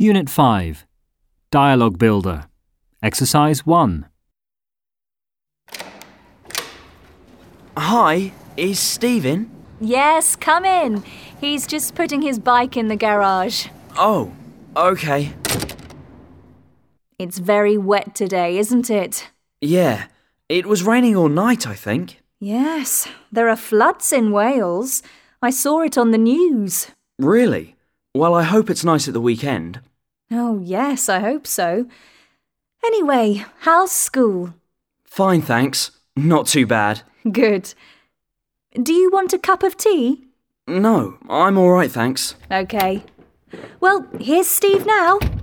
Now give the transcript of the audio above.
Unit 5. Dialogue Builder. Exercise 1. Hi, is Steve in? Yes, come in. He's just putting his bike in the garage. Oh, okay. It's very wet today, isn't it? Yeah, it was raining all night, I think. Yes, there are floods in Wales. I saw it on the news. Really? Well, I hope it's nice at the weekend. Oh, yes, I hope so. Anyway, how's school? Fine, thanks. Not too bad. Good. Do you want a cup of tea? No, I'm all right, thanks. OK. Well, here's Steve now.